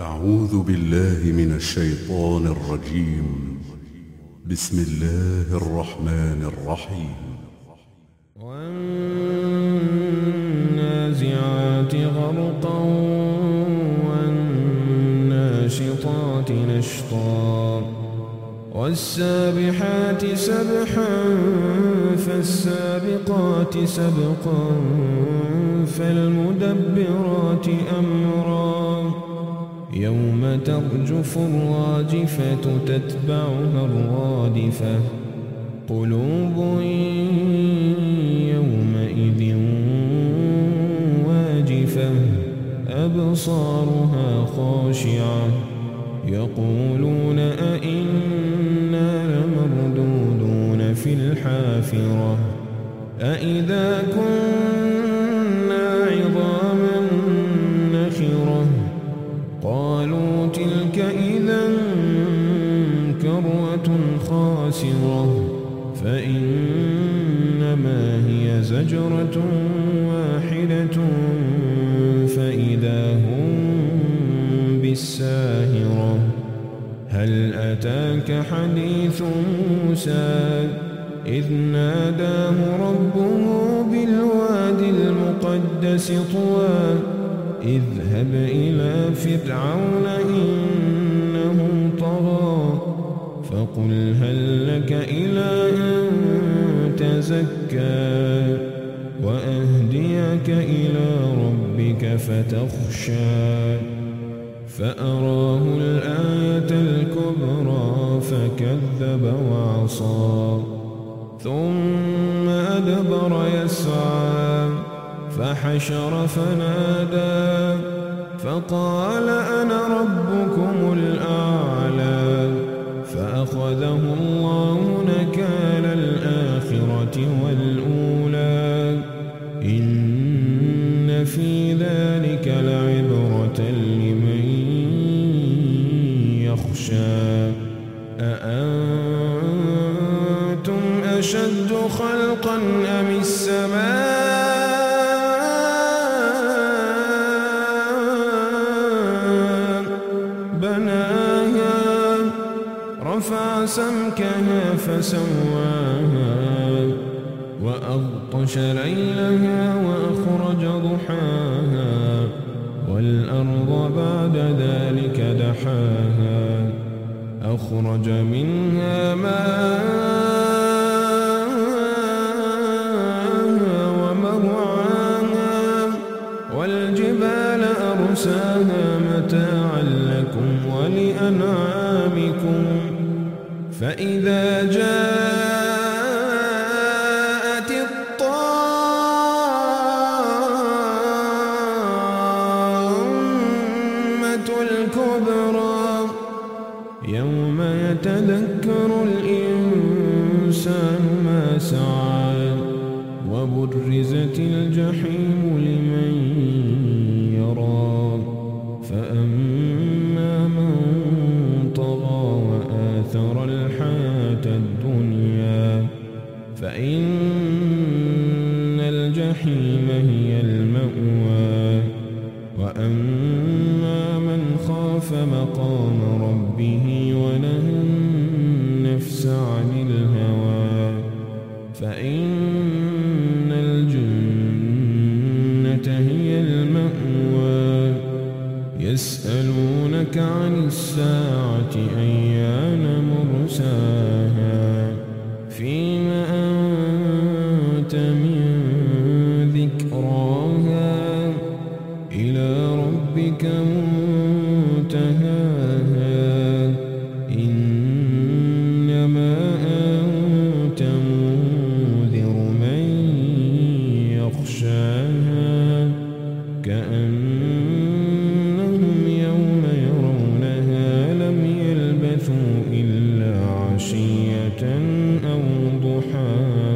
أعوذ بالله من الشيطان الرجيم. بسم الله الرحمن الرحيم. والنازعات غرقا والناشطات نشطا والسابحات سبحا فالسابقات سبقا فالمدبرات أمرا يوم ترجف الراجفة تتبعها الرادفة قلوب يومئذ واجفة أبصارها خاشعة يقولون أئنا لمردودون في الحافرة أئذا كنا عظاما نخرة قالوا تلك إذا كرة خاسرة فإنما هي زجرة واحدة فإذا هم بالساهرة هل أتاك حديث موسى إذ ناداه ربه بالوادي المقدس طوى اذهب إلى فرعون إنه طغى فقل هل لك إلى أن تزكى وأهديك إلى ربك فتخشى فأراه الآية الكبرى فكذب وعصى ثم أدبر يسعى فحشر فنادى فقال أنا ربكم الأعلى فأخذه الله نكال الآخرة والأولى إن في ذلك لعبرة لمن يخشى أأنتم أشد خلقا أم السماء بناها رفع سمكها فسواها وأغطش ليلها وأخرج ضحاها والأرض بعد ذلك دحاها أخرج منها ماءها ومرعاها والجبال أرساها متاعا لكم ولأنعامكم فإذا جاءت الطامة الكبرى يوم يتذكر الإنسان ما سعى وبرزت الجحيم لمن يرى فأما من طغى وآثر الحياة الدنيا فإن الجحيم هي المأوى وأما من خاف مقام ربه ونهى النفس عن الهوى فإن الجنة هي المأوى يسألونك عن الساعة أيان مرساها فيما أنت من ذكراها إلى ربك منتهاها إنما أنت منذر من يخشاها كأنهم يوم يرونها لم يلبثوا إلا عشية أو ضحاها